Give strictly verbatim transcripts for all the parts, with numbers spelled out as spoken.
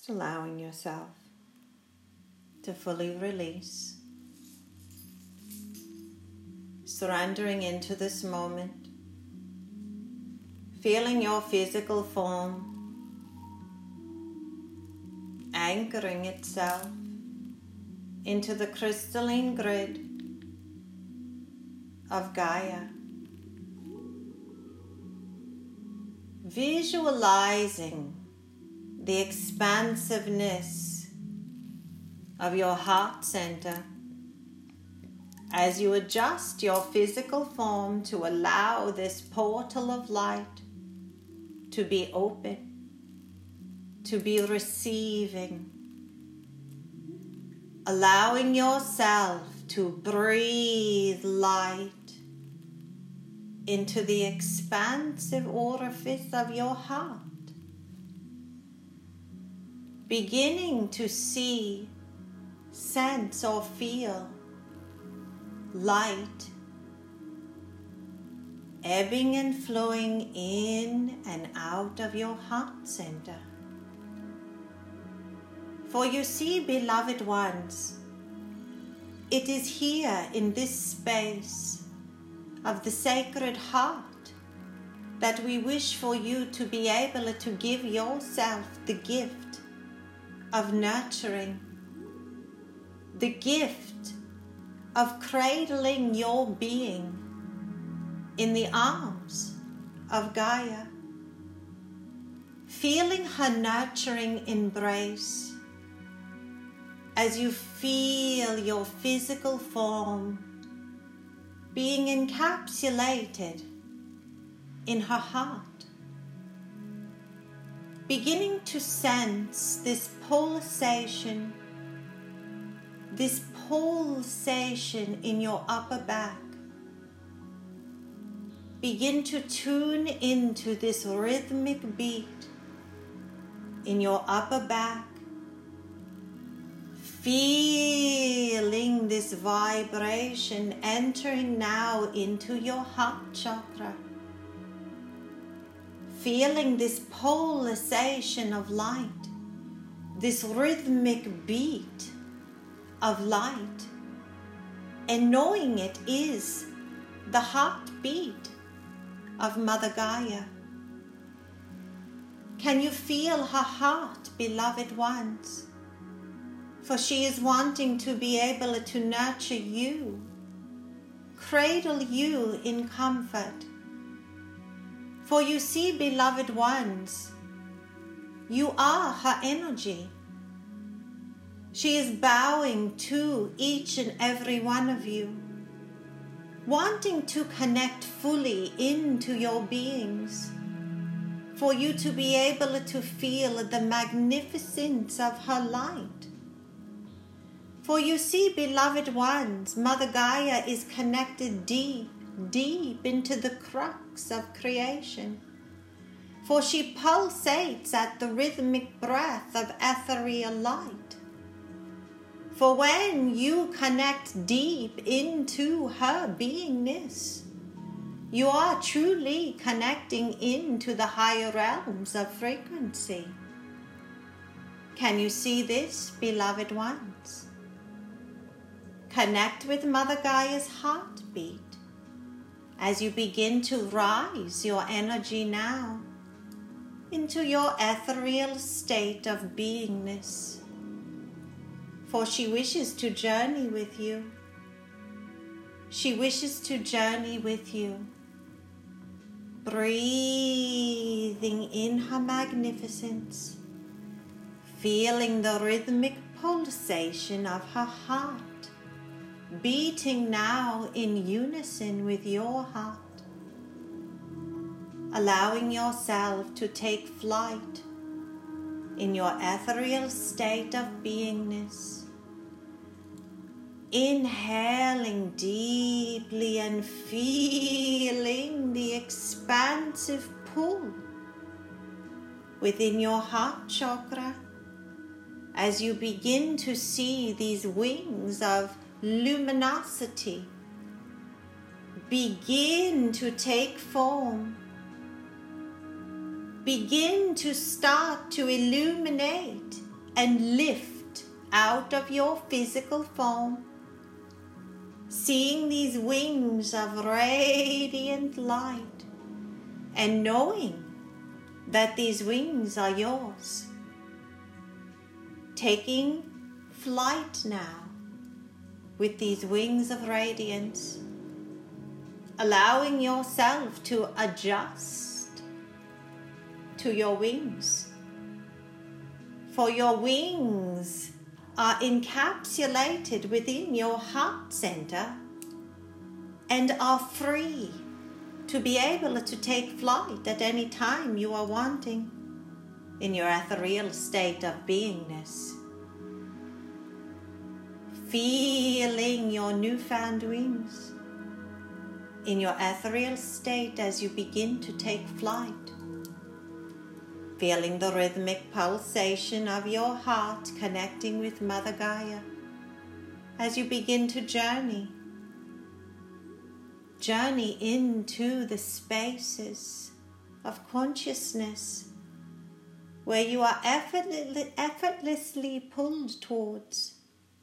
Just allowing yourself to fully release, surrendering into this moment, feeling your physical form anchoring itself into the crystalline grid of Gaia. Visualizing the expansiveness of your heart center as you adjust your physical form to allow this portal of light to be open, to be receiving, allowing yourself to breathe light into the expansive orifice of your heart, beginning to see, sense, or feel light ebbing and flowing in and out of your heart center. For you see, beloved ones, it is here in this space of the Sacred Heart that we wish for you to be able to give yourself the gift of nurturing, the gift of cradling your being in the arms of Gaia, feeling her nurturing embrace as you feel your physical form being encapsulated in her heart, beginning to sense this pulsation, this pulsation in your upper back. Begin to tune into this rhythmic beat in your upper back, feeling this vibration entering now into your heart chakra, feeling this pulsation of light, this rhythmic beat of light, and knowing it is the heartbeat of Mother Gaia. Can you feel her heart, beloved ones? For she is wanting to be able to nurture you, cradle you in comfort. For you see, beloved ones, you are her energy. She is bowing to each and every one of you, wanting to connect fully into your beings, for you to be able to feel the magnificence of her light. For you see, beloved ones, Mother Gaia is connected deep, deep into the crux of creation. For she pulsates at the rhythmic breath of ethereal light. For when you connect deep into her beingness, you are truly connecting into the higher realms of frequency. Can you see this, beloved ones? Connect with Mother Gaia's heartbeat as you begin to rise your energy now into your ethereal state of beingness. For she wishes to journey with you. She wishes to journey with you, breathing in her magnificence, feeling the rhythmic pulsation of her heart, beating now in unison with your heart, allowing yourself to take flight in your ethereal state of beingness, inhaling deeply and feeling the expansive pull within your heart chakra as you begin to see these wings of luminosity begin to take form, begin to start to illuminate and lift out of your physical form, seeing these wings of radiant light and knowing that these wings are yours. Taking flight now with these wings of radiance, allowing yourself to adjust to your wings. For your wings are encapsulated within your heart center and are free to be able to take flight at any time you are wanting in your ethereal state of beingness. Feeling your newfound wings in your ethereal state as you begin to take flight. Feeling the rhythmic pulsation of your heart connecting with Mother Gaia as you begin to journey. Journey into the spaces of consciousness where you are effortlessly, effortlessly pulled towards.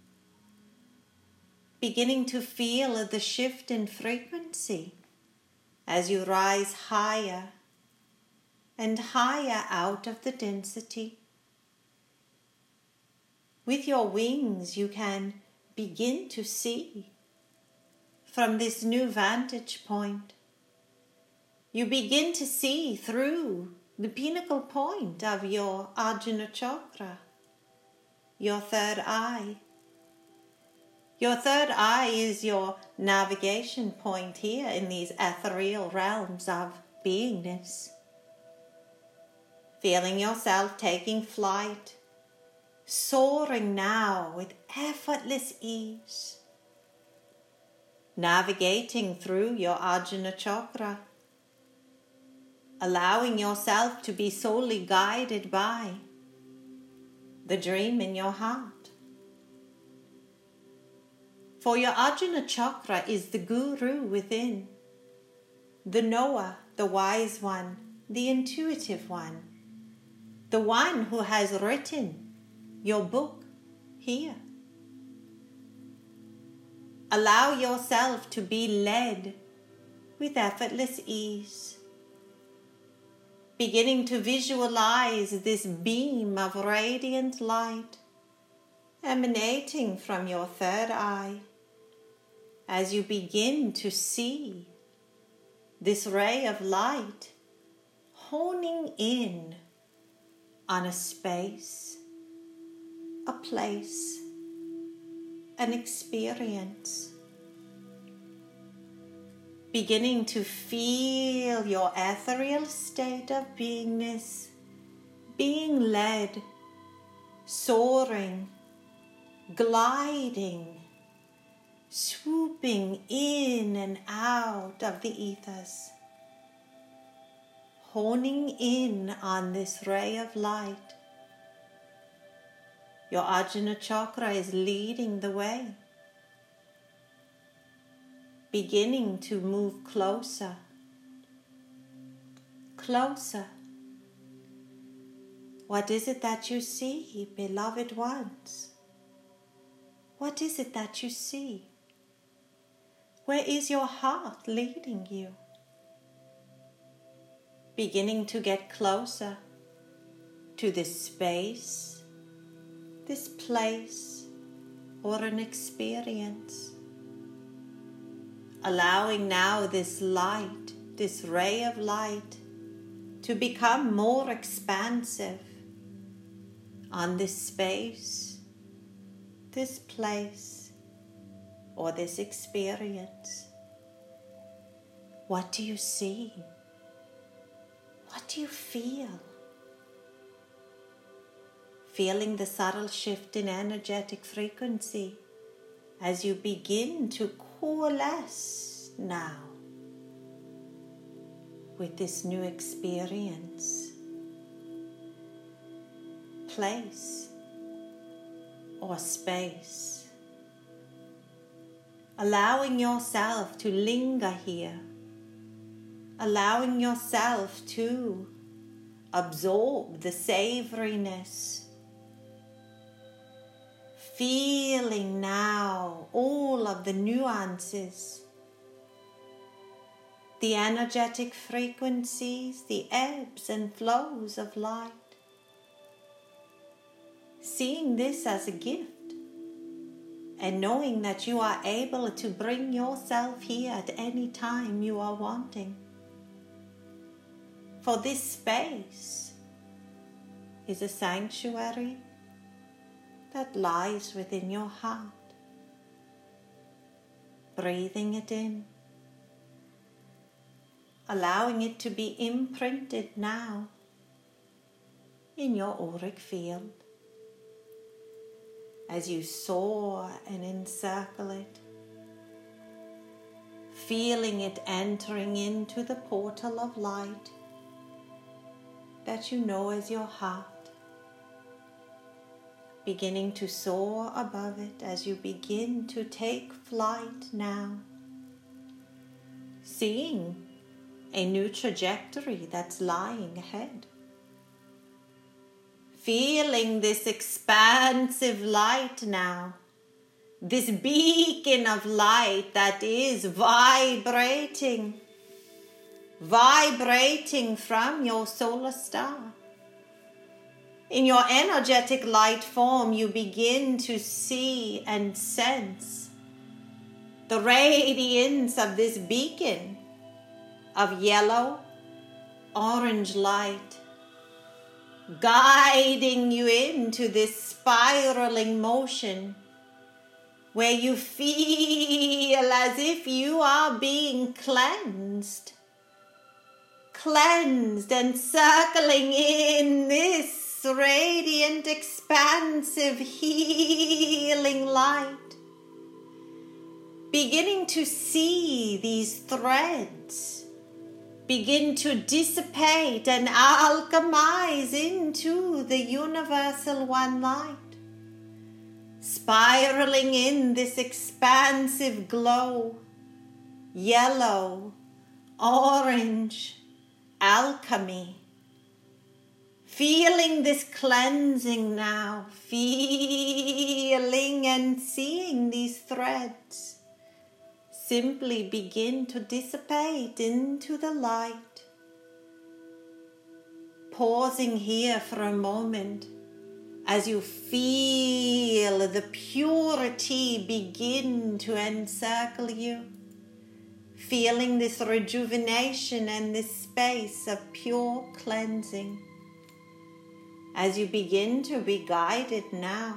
Beginning to feel the shift in frequency as you rise higher and higher out of the density. With your wings, you can begin to see from this new vantage point. You begin to see through the pinnacle point of your Ajna Chakra, your third eye. Your third eye is your navigation point here in these ethereal realms of beingness. Feeling yourself taking flight, soaring now with effortless ease, navigating through your Ajna Chakra, allowing yourself to be solely guided by the dream in your heart. For your Ajna Chakra is the guru within, the knower, the wise one, the intuitive one, the one who has written your book here. Allow yourself to be led with effortless ease, beginning to visualize this beam of radiant light emanating from your third eye as you begin to see this ray of light honing in on a space, a place, an experience. Beginning to feel your ethereal state of beingness being led, soaring, gliding, swooping in and out of the ethers, honing in on this ray of light. Your Ajna Chakra is leading the way, beginning to move closer, closer. What is it that you see, beloved ones? What is it that you see? Where is your heart leading you? Beginning to get closer to this space, this place, or an experience. Allowing now this light, this ray of light, to become more expansive on this space, this place, or this experience. What do you see? What do you feel? Feeling the subtle shift in energetic frequency as you begin to coalesce now with this new experience, place, or space. Allowing yourself to linger here, allowing yourself to absorb the savoriness feeling now all of the nuances, the energetic frequencies, the ebbs and flows of light. Seeing this as a gift and knowing that you are able to bring yourself here at any time you are wanting. For this space is a sanctuary that lies within your heart. Breathing it in, allowing it to be imprinted now in your auric field. As you soar and encircle it, feeling it entering into the portal of light that you know as your heart, beginning to soar above it as you begin to take flight now, seeing a new trajectory that's lying ahead. Feeling this expansive light now, this beacon of light that is vibrating, vibrating from your solar star. In your energetic light form, you begin to see and sense the radiance of this beacon of yellow, orange light, guiding you into this spiraling motion where you feel as if you are being cleansed, cleansed and circling in this radiant, expansive, healing light. Beginning to see these threads begin to dissipate and alchemize into the universal one light, spiraling in this expansive glow, yellow, orange, alchemy. Feeling this cleansing now, feeling and seeing these threads simply begin to dissipate into the light. Pausing here for a moment as you feel the purity begin to encircle you. Feeling this rejuvenation and this space of pure cleansing. As you begin to be guided now,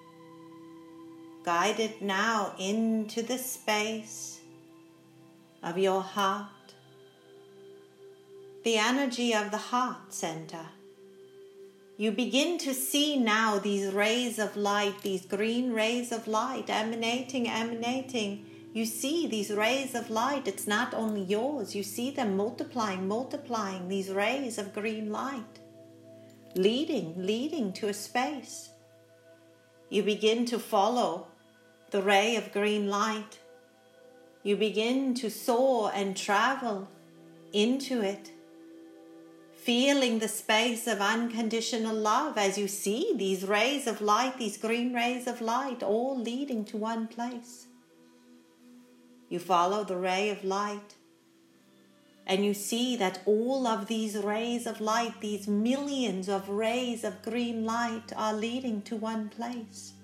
guided now into the space of your heart, the energy of the heart center. You begin to see now these rays of light, these green rays of light emanating, emanating. You see these rays of light. It's not only yours. You see them multiplying, multiplying, these rays of green light, leading, leading to a space. You begin to follow the ray of green light. You begin to soar and travel into it, feeling the space of unconditional love as you see these rays of light, these green rays of light, all leading to one place. You follow the ray of light, and you see that all of these rays of light, these millions of rays of green light, are leading to one place.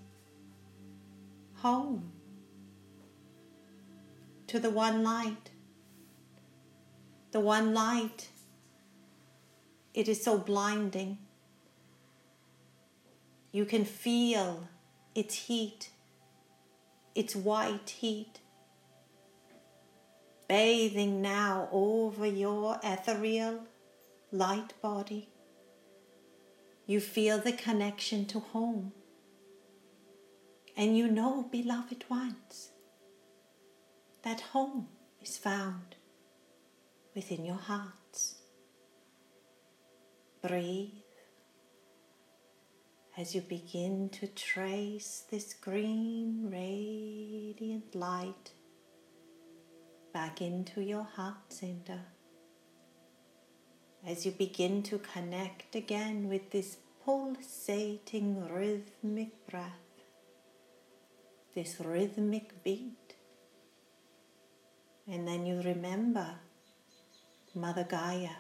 Home. To the one light. The one light. It is so blinding. You can feel its heat, its white heat, bathing now over your ethereal light body. You feel the connection to home. And you know, beloved ones, that home is found within your hearts. Breathe as you begin to trace this green radiant light back into your heart center. As you begin to connect again with this pulsating rhythmic breath, this rhythmic beat. And then you remember Mother Gaia,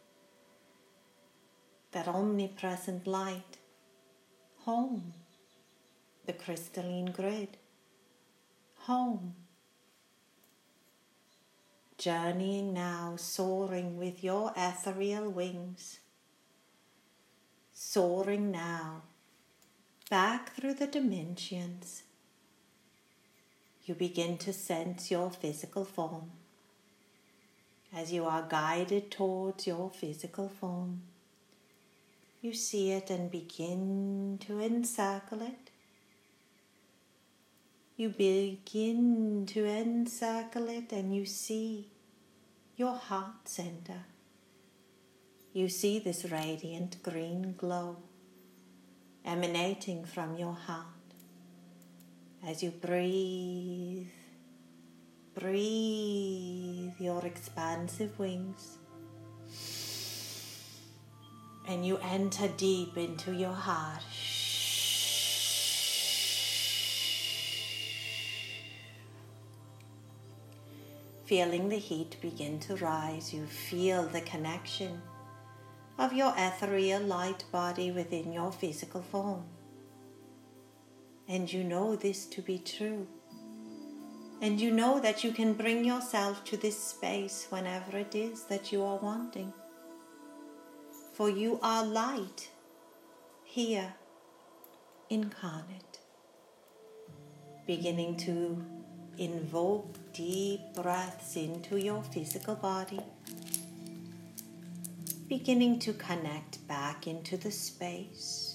that omnipresent light, home, the crystalline grid, home. Journeying now, soaring with your ethereal wings, soaring now, back through the dimensions. You begin to sense your physical form. As you are guided towards your physical form, you see it and begin to encircle it. You begin to encircle it and you see your heart center. You see this radiant green glow emanating from your heart. As you breathe, breathe your expansive wings, and you enter deep into your heart. Feeling the heat begin to rise, you feel the connection of your ethereal light body within your physical form. And you know this to be true. And you know that you can bring yourself to this space whenever it is that you are wanting. For you are light here, incarnate. Beginning to invoke deep breaths into your physical body. Beginning to connect back into the space.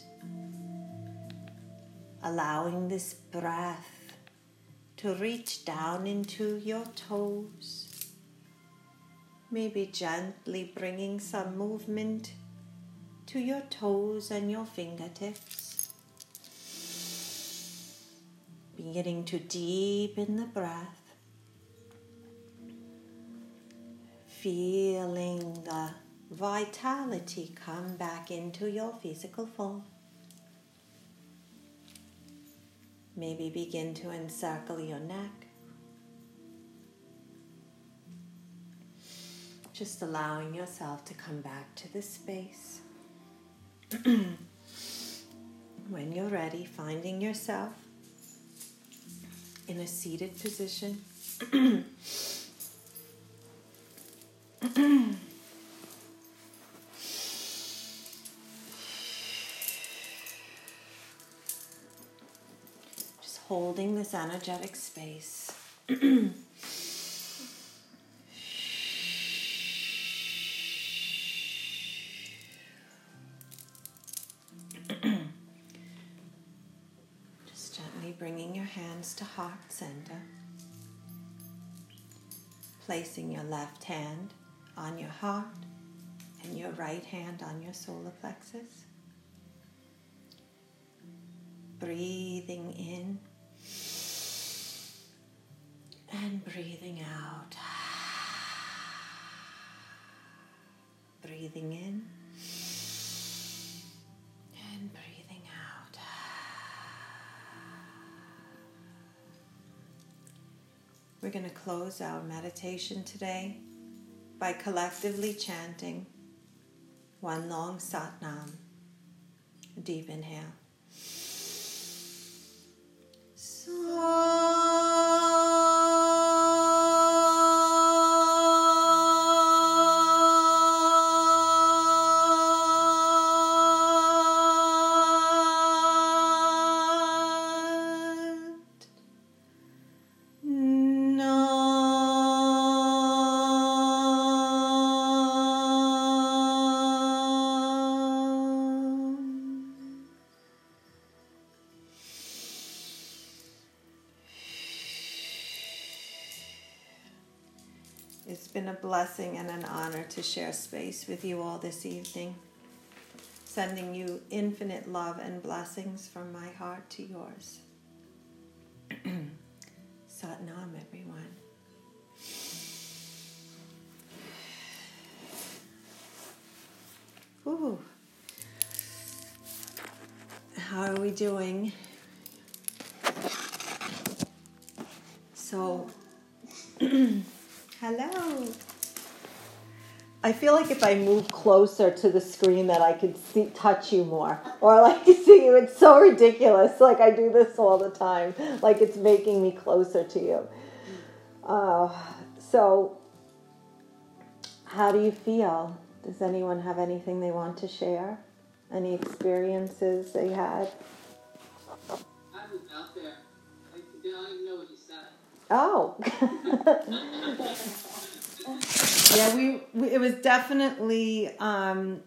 Allowing this breath to reach down into your toes. Maybe gently bringing some movement to your toes and your fingertips. Beginning to deepen the breath. Feeling the vitality come back into your physical form. Maybe begin to encircle your neck. Just allowing yourself to come back to this space. When you're ready, finding yourself in a seated position. Just holding this energetic space. Bringing your hands to heart center. Placing your left hand on your heart and your right hand on your solar plexus. Breathing in and breathing out. Breathing in and breathing out. We're going to close our meditation today by collectively chanting one long Satnam. A deep inhale. It's been a blessing and an honor to share space with you all this evening. Sending you infinite love and blessings from my heart to yours. Satnam, everyone. Ooh. How are we doing? So, hello. I feel like if I move closer to the screen that I could see, touch you more. Or I like to see you. It's so ridiculous. Like I do this all the time. Like it's making me closer to you. Uh, so, how do you feel? Does anyone have anything they want to share? Any experiences they had? I was out there. I don't even know what you said. Oh. Yeah, we, we it was definitely um